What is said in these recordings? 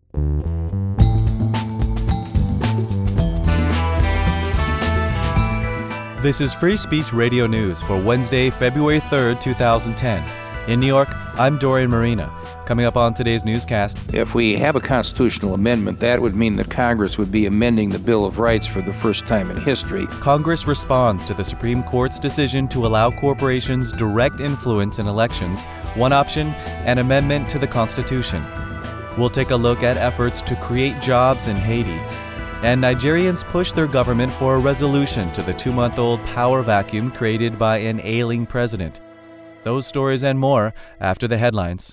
This is Free Speech Radio News for Wednesday, February 3rd, 2010. In New York, I'm Dorian Marina. Coming up on today's newscast. If we have a constitutional amendment, that would mean that Congress would be amending the Bill of Rights for the first time in history. Congress responds to the Supreme Court's decision to allow corporations direct influence in elections. One option, an amendment to the Constitution. We'll take a look at efforts to create jobs in Haiti. And Nigerians push their government for a resolution to the 2-month-old power vacuum created by an ailing president. Those stories and more after the headlines.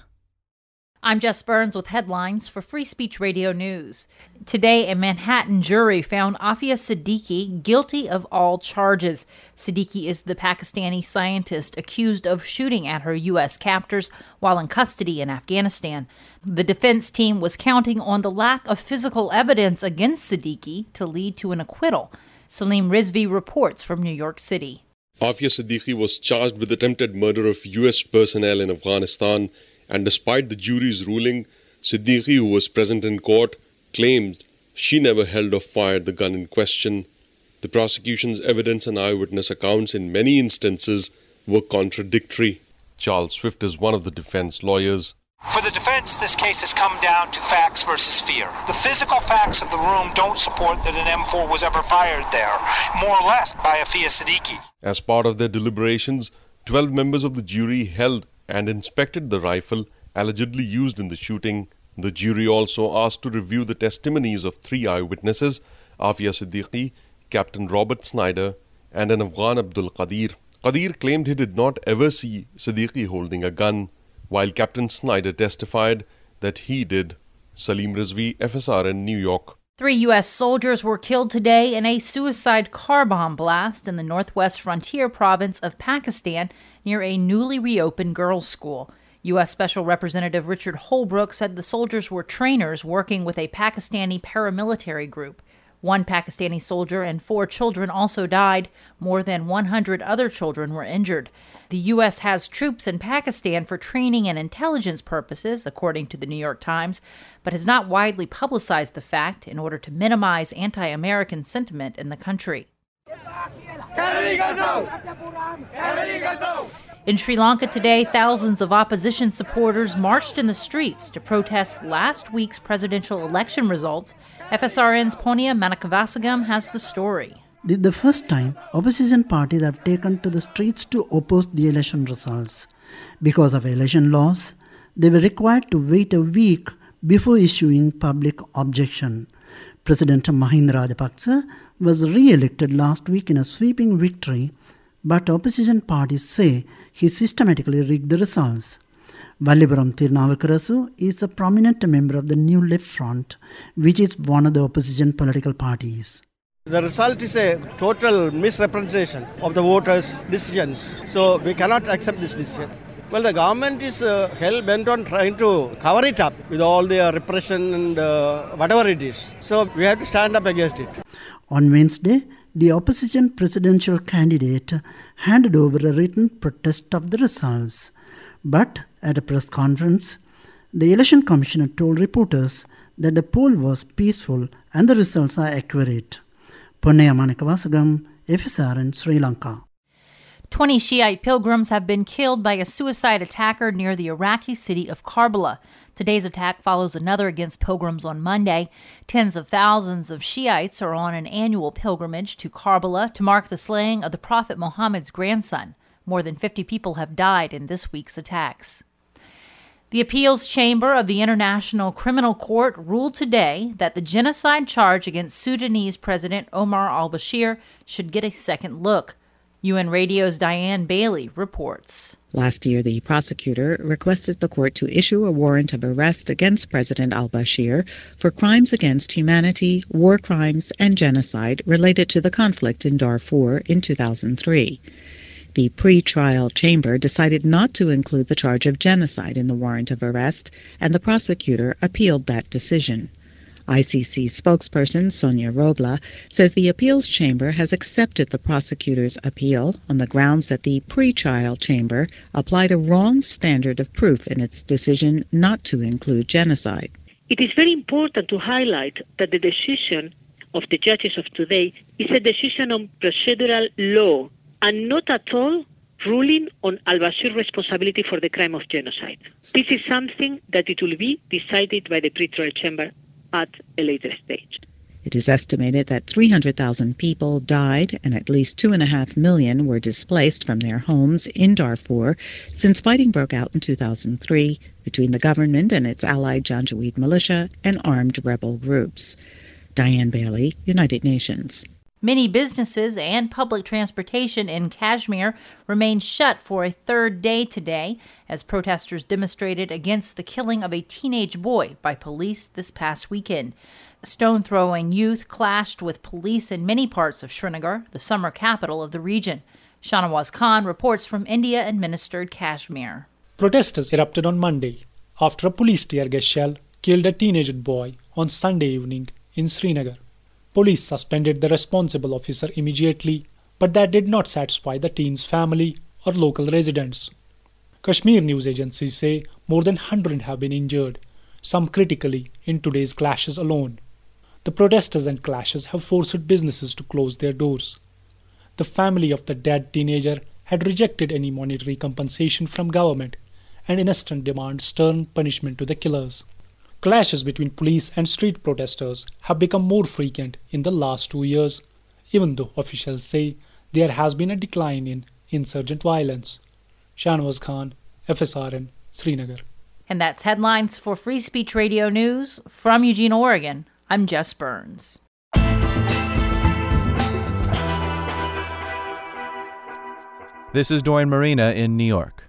I'm Jess Burns with headlines for Free Speech Radio News. Today, a Manhattan jury found Afia Siddiqui guilty of all charges. Siddiqui is the Pakistani scientist accused of shooting at her U.S. captors while in custody in Afghanistan. The defense team was counting on the lack of physical evidence against Siddiqui to lead to an acquittal. Salim Rizvi reports from New York City. Afia Siddiqui was charged with attempted murder of U.S. personnel in Afghanistan. And despite the jury's ruling, Siddiqui, who was present in court, claimed she never held or fired the gun in question. The prosecution's evidence and eyewitness accounts in many instances were contradictory. Charles Swift is one of the defense lawyers. For the defense, this case has come down to facts versus fear. The physical facts of the room don't support that an M4 was ever fired there, more or less by Afia Siddiqui. As part of their deliberations, 12 members of the jury held and inspected the rifle allegedly used in the shooting. The jury also asked to review the testimonies of 3 eyewitnesses, Afia Siddiqui, Captain Robert Snyder, and an Afghan Abdul Qadir. Qadir claimed he did not ever see Siddiqui holding a gun, while Captain Snyder testified that he did. Salim Rizvi, FSRN, New York. 3 U.S. soldiers were killed today in a suicide car bomb blast in the northwest frontier province of Pakistan near a newly reopened girls' school. U.S. Special Representative Richard Holbrooke said the soldiers were trainers working with a Pakistani paramilitary group. 1 Pakistani soldier and 4 children also died. More than 100 other children were injured. The U.S. has troops in Pakistan for training and intelligence purposes, according to the New York Times, but has not widely publicized the fact in order to minimize anti-American sentiment in the country. In Sri Lanka today, thousands of opposition supporters marched in the streets to protest last week's presidential election results. FSRN's Ponia Manakavasagam has the story. This is the first time opposition parties have taken to the streets to oppose the election results. Because of election laws, they were required to wait a week before issuing public objection. President Mahinda Rajapaksa was re-elected last week in a sweeping victory, but opposition parties say he systematically rigged the results. Vallipuram Tirunavukarasu is a prominent member of the New Left Front, which is one of the opposition political parties. The result is a total misrepresentation of the voters' decisions. So we cannot accept this decision. Well, the government is hell-bent on trying to cover it up with all the repression and whatever it is. So we have to stand up against it. On Wednesday, the opposition presidential candidate handed over a written protest of the results. But at a press conference, the election commissioner told reporters that the poll was peaceful and the results are accurate. Ponia Manakavasagam, FSRN, Sri Lanka. 20 Shiite pilgrims have been killed by a suicide attacker near the Iraqi city of Karbala. Today's attack follows another against pilgrims on Monday. Tens of thousands of Shiites are on an annual pilgrimage to Karbala to mark the slaying of the Prophet Muhammad's grandson. More than 50 people have died in this week's attacks. The appeals chamber of the International Criminal Court ruled today that the genocide charge against Sudanese President Omar al-Bashir should get a second look. UN Radio's Diane Bailey reports. Last year, the prosecutor requested the court to issue a warrant of arrest against President al-Bashir for crimes against humanity, war crimes, and genocide related to the conflict in Darfur in 2003. The pre-trial chamber decided not to include the charge of genocide in the warrant of arrest, and the prosecutor appealed that decision. ICC spokesperson Sonia Robla says the appeals chamber has accepted the prosecutor's appeal on the grounds that the pre-trial chamber applied a wrong standard of proof in its decision not to include genocide. It is very important to highlight that the decision of the judges of today is a decision on procedural law and not at all ruling on al-Bashir's responsibility for the crime of genocide. This is something that it will be decided by the pretrial chamber at a later stage. It is estimated that 300,000 people died and at least 2.5 million were displaced from their homes in Darfur since fighting broke out in 2003 between the government and its allied Janjaweed militia and armed rebel groups. Diane Bailey, United Nations. Many businesses and public transportation in Kashmir remain shut for a third day today as protesters demonstrated against the killing of a teenage boy by police this past weekend. Stone-throwing youth clashed with police in many parts of Srinagar, the summer capital of the region. Shahnawaz Khan reports from India-administered Kashmir. Protesters erupted on Monday after a police tear gas shell killed a teenage boy on Sunday evening in Srinagar. Police suspended the responsible officer immediately, but that did not satisfy the teen's family or local residents. Kashmir news agencies say more than 100 have been injured, some critically in today's clashes alone. The protesters and clashes have forced businesses to close their doors. The family of the dead teenager had rejected any monetary compensation from government and in instant demand stern punishment to the killers. Clashes between police and street protesters have become more frequent in the last 2 years, even though officials say there has been a decline in insurgent violence. Shahnawaz Khan, FSRN, Srinagar. And that's headlines for Free Speech Radio News from Eugene, Oregon. I'm Jess Burns. This is Dorian Marina in New York.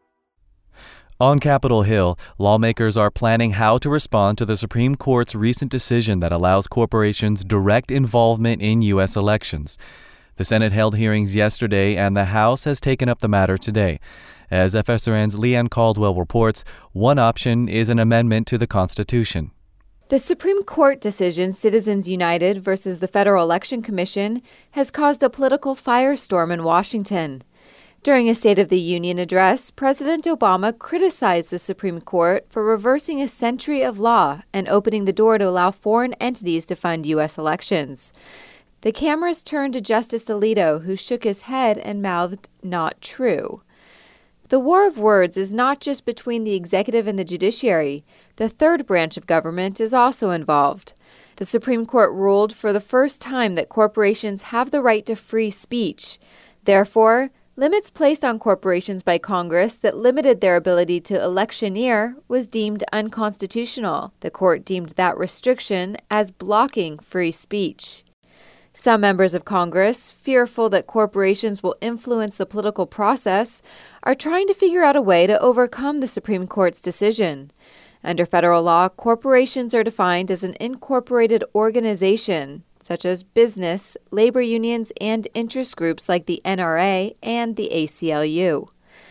On Capitol Hill, lawmakers are planning how to respond to the Supreme Court's recent decision that allows corporations direct involvement in U.S. elections. The Senate held hearings yesterday, and the House has taken up the matter today. As FSRN's Leanne Caldwell reports, one option is an amendment to the Constitution. The Supreme Court decision, Citizens United versus the Federal Election Commission, has caused a political firestorm in Washington. During a State of the Union address, President Obama criticized the Supreme Court for reversing a century of law and opening the door to allow foreign entities to fund U.S. elections. The cameras turned to Justice Alito, who shook his head and mouthed, "Not true." The war of words is not just between the executive and the judiciary. The third branch of government is also involved. The Supreme Court ruled for the first time that corporations have the right to free speech. Therefore, limits placed on corporations by Congress that limited their ability to electioneer was deemed unconstitutional. The court deemed that restriction as blocking free speech. Some members of Congress, fearful that corporations will influence the political process, are trying to figure out a way to overcome the Supreme Court's decision. Under federal law, corporations are defined as an incorporated organization, such as business, labor unions, and interest groups like the NRA and the ACLU.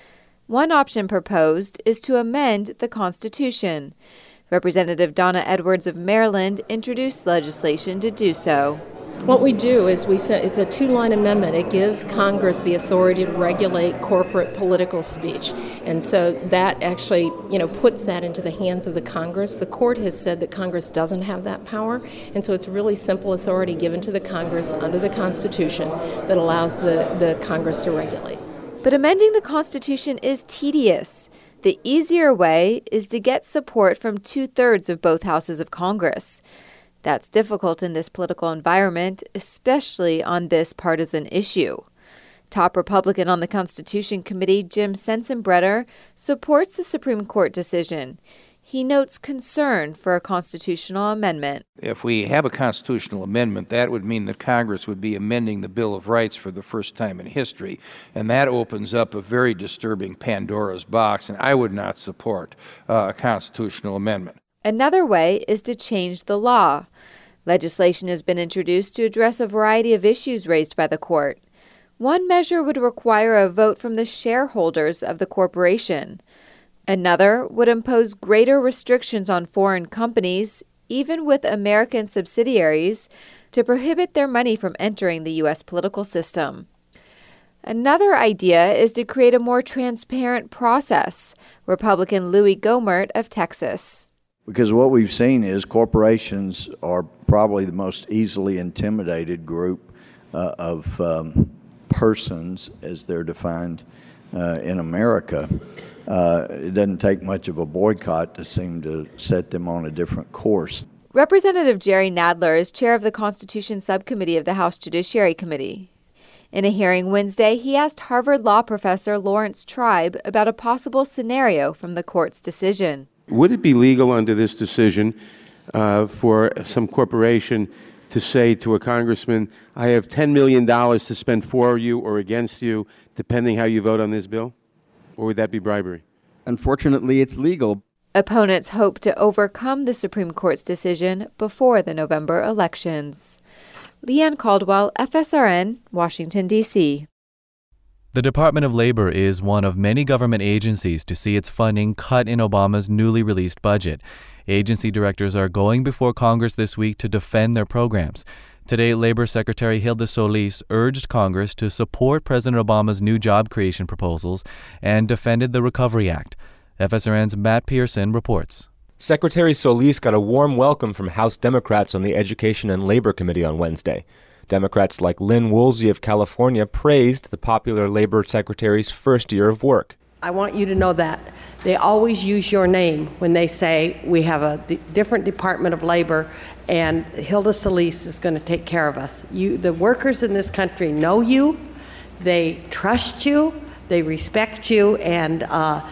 One option proposed is to amend the Constitution. Representative Donna Edwards of Maryland introduced legislation to do so. What we do is it's a two-line amendment. It gives Congress the authority to regulate corporate political speech. And so that actually, puts that into the hands of the Congress. The court has said that Congress doesn't have that power. And so it's really simple authority given to the Congress under the Constitution that allows the Congress to regulate. But amending the Constitution is tedious. The easier way is to get support from 2/3 of both houses of Congress. That's difficult in this political environment, especially on this partisan issue. Top Republican on the Constitution Committee, Jim Sensenbrenner, supports the Supreme Court decision. He notes concern for a constitutional amendment. If we have a constitutional amendment, that would mean that Congress would be amending the Bill of Rights for the first time in history, and that opens up a very disturbing Pandora's box, and I would not support a constitutional amendment. Another way is to change the law. Legislation has been introduced to address a variety of issues raised by the court. One measure would require a vote from the shareholders of the corporation. Another would impose greater restrictions on foreign companies, even with American subsidiaries, to prohibit their money from entering the U.S. political system. Another idea is to create a more transparent process. Republican Louis Gohmert of Texas. Because what we've seen is corporations are probably the most easily intimidated group of persons, as they're defined in America. It doesn't take much of a boycott to seem to set them on a different course. Representative Jerry Nadler is chair of the Constitution Subcommittee of the House Judiciary Committee. In a hearing Wednesday, he asked Harvard law professor Lawrence Tribe about a possible scenario from the court's decision. Would it be legal under this decision for some corporation to say to a congressman, I have $10 million to spend for you or against you, depending how you vote on this bill? Or would that be bribery? Unfortunately, it's legal. Opponents hope to overcome the Supreme Court's decision before the November elections. Leanne Caldwell, FSRN, Washington, D.C. The Department of Labor is one of many government agencies to see its funding cut in Obama's newly released budget. Agency directors are going before Congress this week to defend their programs. Today, Labor Secretary Hilda Solis urged Congress to support President Obama's new job creation proposals and defended the Recovery Act. FSRN's Matt Pearson reports. Secretary Solis got a warm welcome from House Democrats on the Education and Labor Committee on Wednesday. Democrats like Lynn Woolsey of California praised the popular Labor Secretary's first year of work. I want you to know that. They always use your name when they say we have a different Department of Labor and Hilda Solis is going to take care of us. The workers in this country know you, they trust you, they respect you, and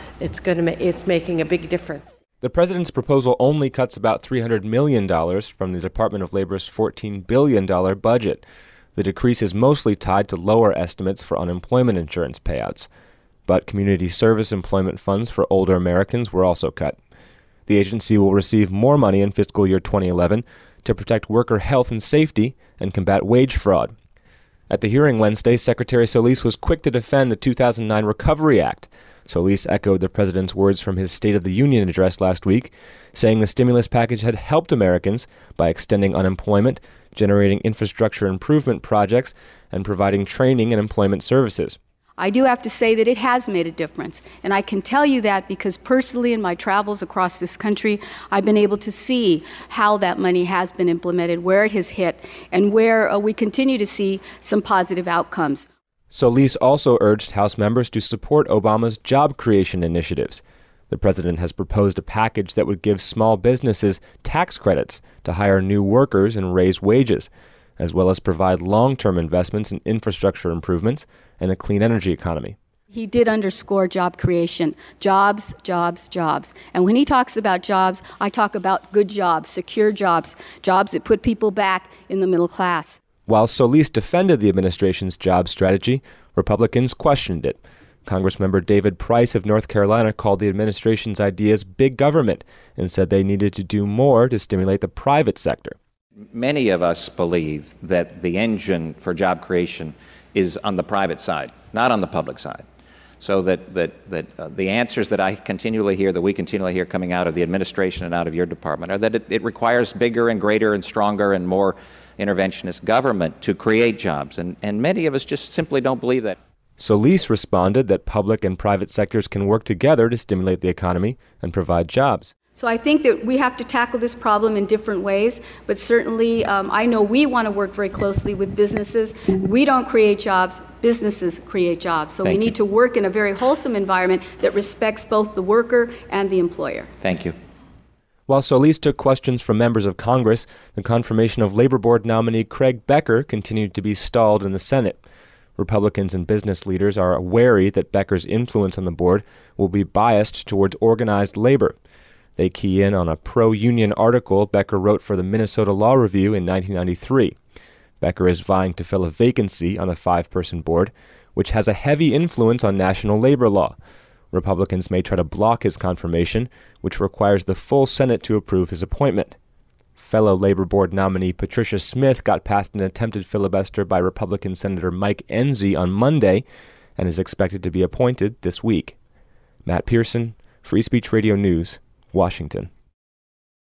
it's making a big difference. The president's proposal only cuts about $300 million from the Department of Labor's $14 billion budget. The decrease is mostly tied to lower estimates for unemployment insurance payouts. But community service employment funds for older Americans were also cut. The agency will receive more money in fiscal year 2011 to protect worker health and safety and combat wage fraud. At the hearing Wednesday, Secretary Solis was quick to defend the 2009 Recovery Act. Solis echoed the president's words from his State of the Union address last week, saying the stimulus package had helped Americans by extending unemployment, generating infrastructure improvement projects, and providing training and employment services. I do have to say that it has made a difference, and I can tell you that because personally in my travels across this country, I've been able to see how that money has been implemented, where it has hit, and where we continue to see some positive outcomes. Solis also urged House members to support Obama's job creation initiatives. The president has proposed a package that would give small businesses tax credits to hire new workers and raise wages, as well as provide long-term investments in infrastructure improvements and a clean energy economy. He did underscore job creation. Jobs, jobs, jobs. And when he talks about jobs, I talk about good jobs, secure jobs, jobs that put people back in the middle class. While Solis defended the administration's job strategy, Republicans questioned it. Congressmember David Price of North Carolina called the administration's ideas big government and said they needed to do more to stimulate the private sector. Many of us believe that the engine for job creation is on the private side, not on the public side. So that the answers that I continually hear, that we continually hear coming out of the administration and out of your department, are that it requires bigger and greater and stronger and more interventionist government to create jobs. And many of us just simply don't believe that. Solis responded that public and private sectors can work together to stimulate the economy and provide jobs. So I think that we have to tackle this problem in different ways, but certainly I know we want to work very closely with businesses. We don't create jobs, businesses create jobs. So we need to work in a very wholesome environment that respects both the worker and the employer. Thank you. While Solis took questions from members of Congress, the confirmation of Labor Board nominee Craig Becker continued to be stalled in the Senate. Republicans and business leaders are wary that Becker's influence on the board will be biased towards organized labor. They key in on a pro-union article Becker wrote for the Minnesota Law Review in 1993. Becker is vying to fill a vacancy on the 5-person board, which has a heavy influence on national labor law. Republicans may try to block his confirmation, which requires the full Senate to approve his appointment. Fellow Labor Board nominee Patricia Smith got past an attempted filibuster by Republican Senator Mike Enzi on Monday and is expected to be appointed this week. Matt Pearson, Free Speech Radio News, Washington.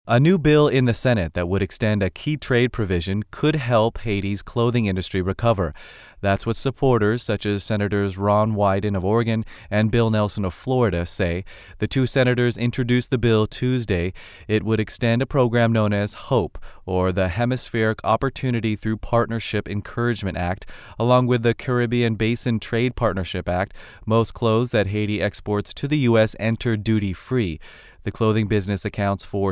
A new bill in the Senate that would extend a key trade provision could help Haiti's clothing industry recover. That's what supporters such as Senators Ron Wyden of Oregon and Bill Nelson of Florida say. The two senators introduced the bill Tuesday. It would extend a program known as HOPE, or the Hemispheric Opportunity Through Partnership Encouragement Act, along with the Caribbean Basin Trade Partnership Act. Most clothes that Haiti exports to the U.S. enter duty-free. The clothing business accounts for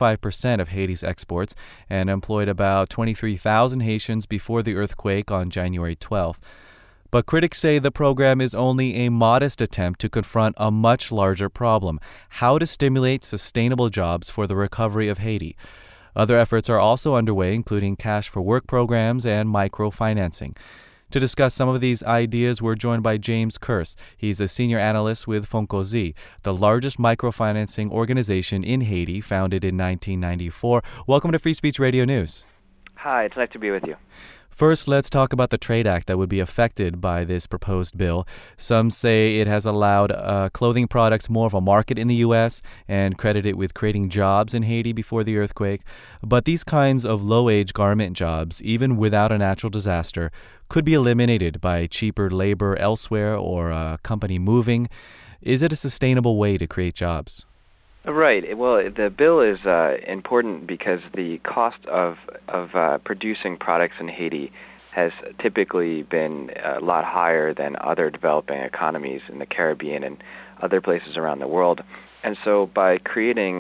75% of Haiti's exports and employed about 23,000 Haitians before the earthquake on January 12th. But critics say the program is only a modest attempt to confront a much larger problem: how to stimulate sustainable jobs for the recovery of Haiti. Other efforts are also underway, including cash for work programs and microfinancing. To discuss some of these ideas, we're joined by James Kurse. He's a senior analyst with Fonkozi, the largest microfinancing organization in Haiti, founded in 1994. Welcome to Free Speech Radio News. Hi, it's nice to be with you. First, let's talk about the trade act that would be affected by this proposed bill. Some say it has allowed clothing products more of a market in the U.S. and credit it with creating jobs in Haiti before the earthquake. But these kinds of low-wage garment jobs, even without a natural disaster, could be eliminated by cheaper labor elsewhere or a company moving. Is it a sustainable way to create jobs? Right. Well, the bill is important because the cost of producing products in Haiti has typically been a lot higher than other developing economies in the Caribbean and other places around the world. And so by creating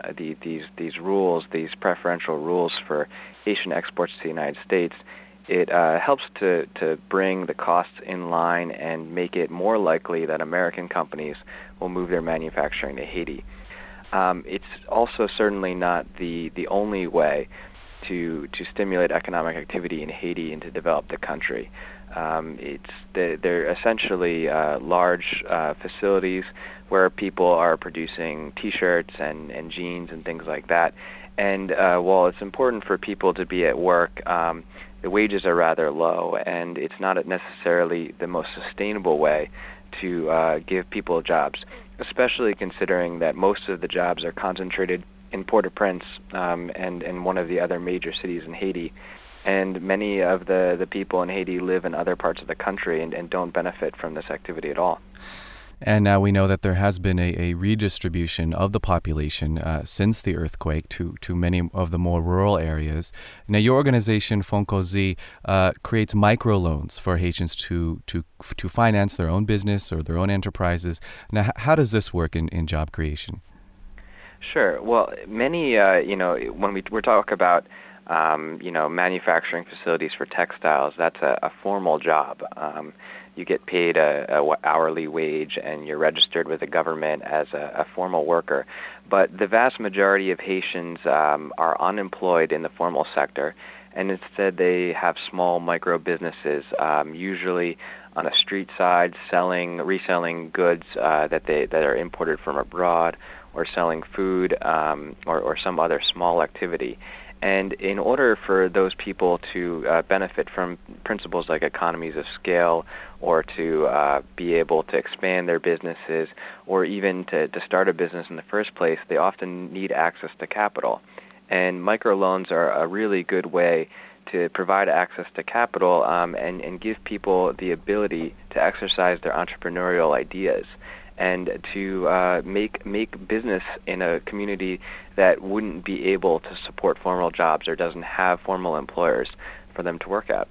these rules, these preferential rules for Haitian exports to the United States, it helps to bring the costs in line and make it more likely that American companies will move their manufacturing to Haiti. It's also certainly not the only way to stimulate economic activity in Haiti and to develop the country. They're essentially large facilities where people are producing T-shirts and jeans and things like that. And while it's important for people to be at work, the wages are rather low, and it's not necessarily the most sustainable way to give people jobs, especially considering that most of the jobs are concentrated in Port-au-Prince and one of the other major cities in Haiti. And many of the people in Haiti live in other parts of the country and don't benefit from this activity at all. And now we know that there has been a redistribution of the population since the earthquake to many of the more rural areas. Now, your organization, Fonkozi, creates microloans for Haitians to finance their own business or their own enterprises. Now, how does this work in job creation? Sure. Well, many, when we're talking about, manufacturing facilities for textiles, that's a formal job. You get paid a hourly wage, and you're registered with the government as a formal worker. But the vast majority of Haitians are unemployed in the formal sector, and instead they have small micro businesses, usually on a street side, reselling goods that are imported from abroad, or selling food or some other small activity. And in order for those people to benefit from principles like economies of scale, or to be able to expand their businesses, or even to start a business in the first place, they often need access to capital. And microloans are a really good way to provide access to capital and give people the ability to exercise their entrepreneurial ideas and to make business in a community that wouldn't be able to support formal jobs or doesn't have formal employers for them to work at.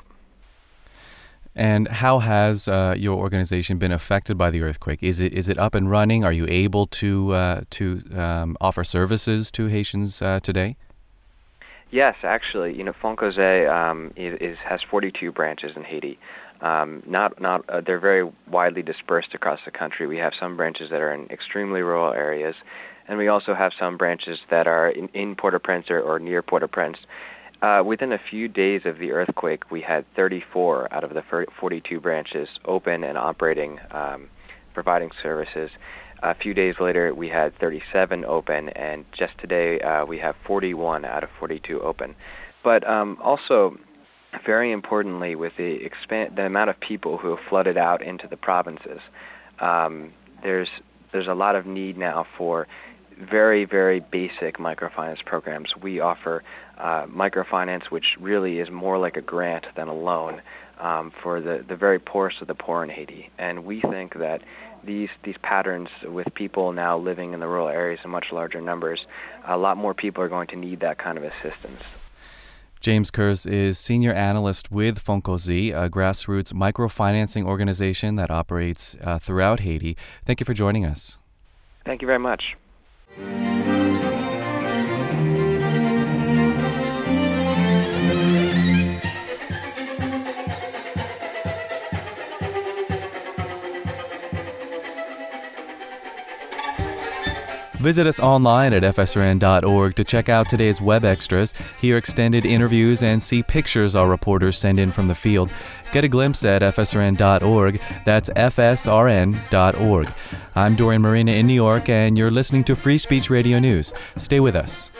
And how has your organization been affected by the earthquake? Is it up and running? Are you able to offer services to Haitians today? Yes, actually, Fonkozi has 42 branches in Haiti. They're very widely dispersed across the country. We have some branches that are in extremely rural areas, and we also have some branches that are in Port-au-Prince or near Port-au-Prince. Within a few days of the earthquake, we had 34 out of the 42 branches open and operating, providing services. A few days later, we had 37 open, and just today we have 41 out of 42 open. But also, very importantly, with the amount of people who have flooded out into the provinces, there's a lot of need now for very, very basic microfinance programs. We offer microfinance, which really is more like a grant than a loan for the very poorest of the poor in Haiti. And we think that these patterns, with people now living in the rural areas in much larger numbers, a lot more people are going to need that kind of assistance. James Kurz is senior analyst with Fonkozi, a grassroots microfinancing organization that operates throughout Haiti. Thank you for joining us. Thank you very much. Visit us online at fsrn.org to check out today's web extras, hear extended interviews, and see pictures our reporters send in from the field. Get a glimpse at fsrn.org. That's fsrn.org. I'm Dorian Marina in New York, and you're listening to Free Speech Radio News. Stay with us.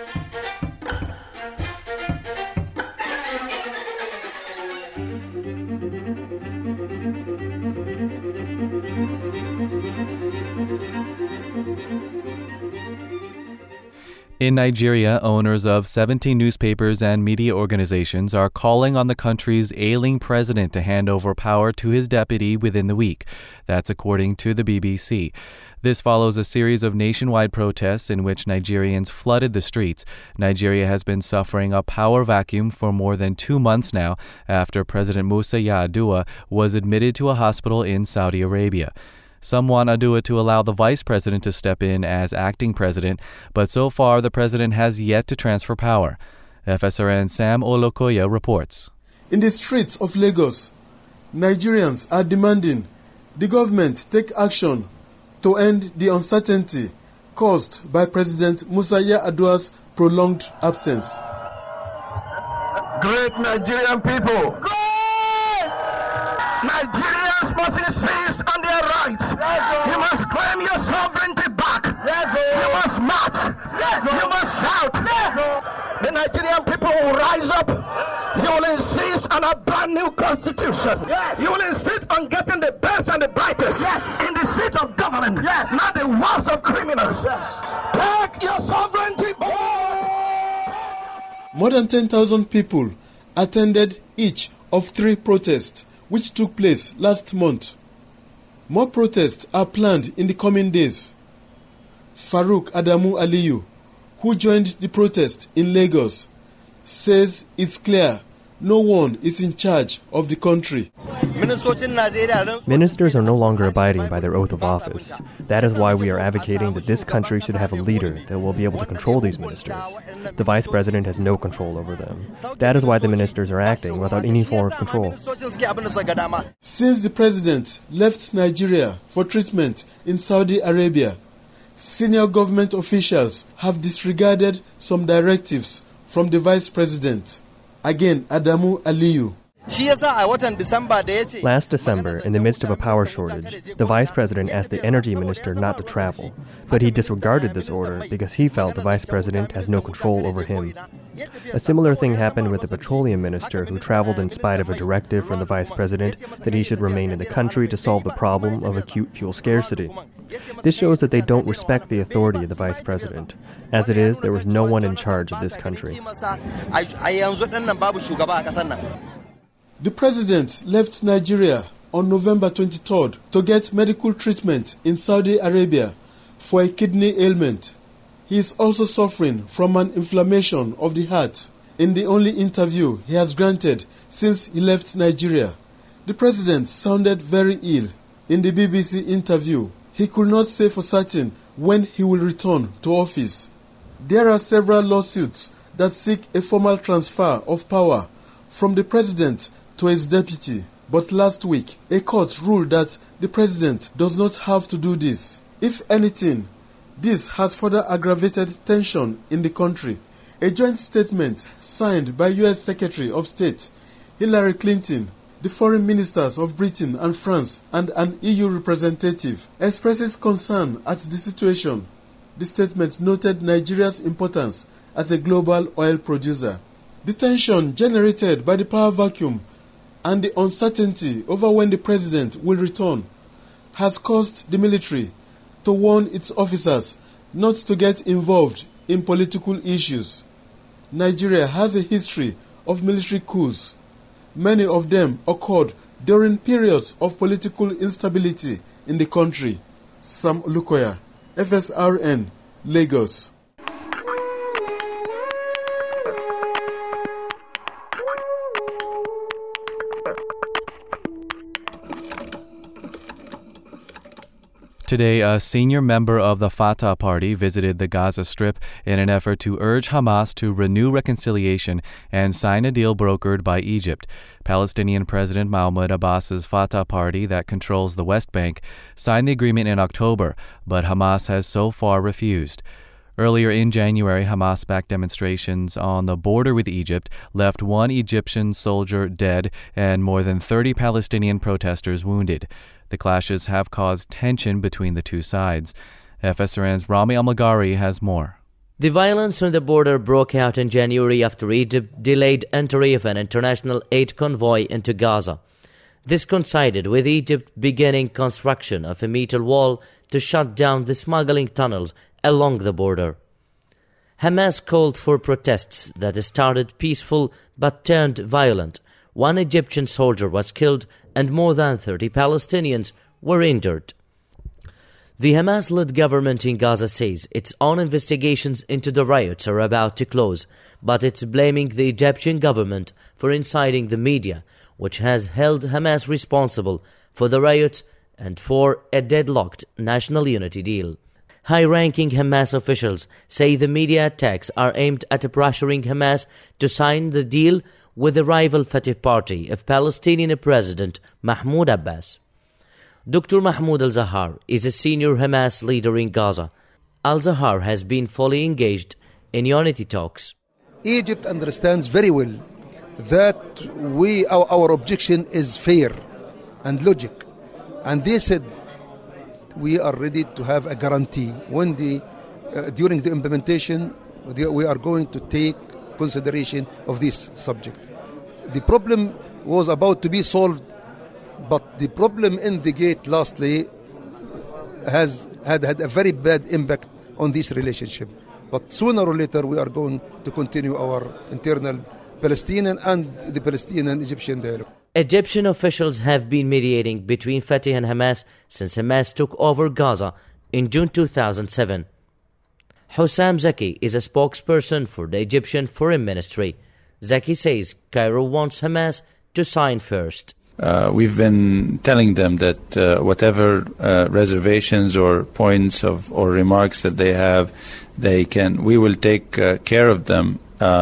In Nigeria, owners of 17 newspapers and media organizations are calling on the country's ailing president to hand over power to his deputy within the week. That's according to the BBC. This follows a series of nationwide protests in which Nigerians flooded the streets. Nigeria has been suffering a power vacuum for more than 2 months now after President Musa Yar'Adua was admitted to a hospital in Saudi Arabia. Some want Adua to allow the vice president to step in as acting president, but so far the president has yet to transfer power. FSRN Sam Olokoya reports. In the streets of Lagos, Nigerians are demanding the government take action to end the uncertainty caused by President Musa Yar'Adua's prolonged absence. Great Nigerian people! Nigerians must insist on their rights. You must claim your sovereignty back. You must march. You must shout. The Nigerian people will rise up. You will insist on a brand new constitution. You will insist on getting the best and the brightest in the seat of government, not the worst of criminals. Take your sovereignty back. More than 10,000 people attended each of 3 protests which took place last month. More protests are planned in the coming days. Farouk Adamu Aliyu, who joined the protest in Lagos, says it's clear no one is in charge of the country. Ministers are no longer abiding by their oath of office. That is why we are advocating that this country should have a leader that will be able to control these ministers. The vice president has no control over them. That is why the ministers are acting without any form of control. Since the president left Nigeria for treatment in Saudi Arabia, senior government officials have disregarded some directives from the vice president. Again, Adamu Aliyu. Last December, in the midst of a power shortage, the vice president asked the energy minister not to travel, but he disregarded this order because he felt the vice president has no control over him. A similar thing happened with the petroleum minister, who traveled in spite of a directive from the vice president that he should remain in the country to solve the problem of acute fuel scarcity. This shows that they don't respect the authority of the vice president. As it is, there was no one in charge of this country. The president left Nigeria on November 23rd to get medical treatment in Saudi Arabia for a kidney ailment. He is also suffering from an inflammation of the heart. In the only interview he has granted since he left Nigeria, the president sounded very ill. In the BBC interview, he could not say for certain when he will return to office. There are several lawsuits that seek a formal transfer of power from the president to his deputy. But last week, a court ruled that the president does not have to do this. If anything, this has further aggravated tension in the country. A joint statement signed by U.S. Secretary of State Hillary Clinton, the foreign ministers of Britain and France, and an EU representative expresses concern at the situation. The statement noted Nigeria's importance as a global oil producer. The tension generated by the power vacuum and the uncertainty over when the president will return has caused the military to warn its officers not to get involved in political issues. Nigeria has a history of military coups. Many of them occurred during periods of political instability in the country. Sam Olukoya, FSRN, Lagos. Today, a senior member of the Fatah party visited the Gaza Strip in an effort to urge Hamas to renew reconciliation and sign a deal brokered by Egypt. Palestinian President Mahmoud Abbas's Fatah party that controls the West Bank signed the agreement in October, but Hamas has so far refused. Earlier in January, Hamas-backed demonstrations on the border with Egypt left one Egyptian soldier dead and more than 30 Palestinian protesters wounded. The clashes have caused tension between the two sides. FSRN's Rami Al-Maghari has more. The violence on the border broke out in January after Egypt delayed entry of an international aid convoy into Gaza. This coincided with Egypt beginning construction of a metal wall to shut down the smuggling tunnels along the border. Hamas called for protests that started peaceful but turned violent. One Egyptian soldier was killed and more than 30 Palestinians were injured. The Hamas-led government in Gaza says its own investigations into the riots are about to close, but it's blaming the Egyptian government for inciting the media, which has held Hamas responsible for the riots and for a deadlocked national unity deal. High-ranking Hamas officials say the media attacks are aimed at pressuring Hamas to sign the deal with the rival Fatah party of Palestinian President Mahmoud Abbas. Dr. Mahmoud al-Zahar is a senior Hamas leader in Gaza. Al-Zahar has been fully engaged in unity talks. Egypt understands very well that our objection is fair and logic. And they said we are ready to have a guarantee when during the implementation we are going to take consideration of this subject. The problem was about to be solved, but the problem in the gate lastly has had a very bad impact on this relationship. But sooner or later we are going to continue our internal Palestinian and the Palestinian-Egyptian dialogue. Egyptian officials have been mediating between Fatah and Hamas since Hamas took over Gaza in June 2007. Hussam Zaki is a spokesperson for the Egyptian Foreign Ministry. Zaki says Cairo wants Hamas to sign first. We've been telling them that whatever reservations or points or remarks that they have, we will take care of them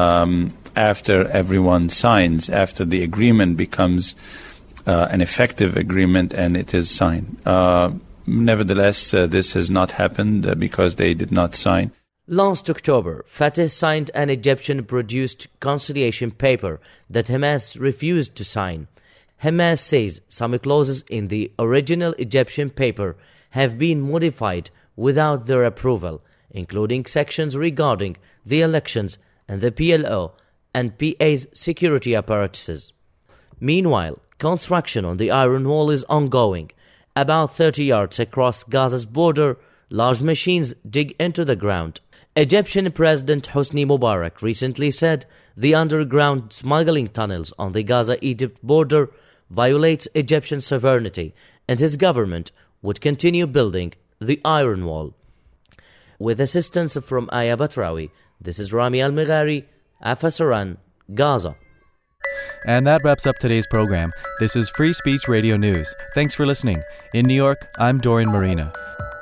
after everyone signs, after the agreement becomes an effective agreement and it is signed. Nevertheless, this has not happened because they did not sign. Last October, Fatah signed an Egyptian-produced conciliation paper that Hamas refused to sign. Hamas says some clauses in the original Egyptian paper have been modified without their approval, including sections regarding the elections and the PLO and PA's security apparatuses. Meanwhile, construction on the Iron Wall is ongoing. About 30 yards across Gaza's border, large machines dig into the ground. Egyptian President Hosni Mubarak recently said the underground smuggling tunnels on the Gaza-Egypt border violates Egyptian sovereignty, and his government would continue building the Iron Wall. With assistance from Aya Batrawi, this is Rami Al-Maghari, FSRN, Gaza. And that wraps up today's program. This is Free Speech Radio News. Thanks for listening. In New York, I'm Dorian Marina.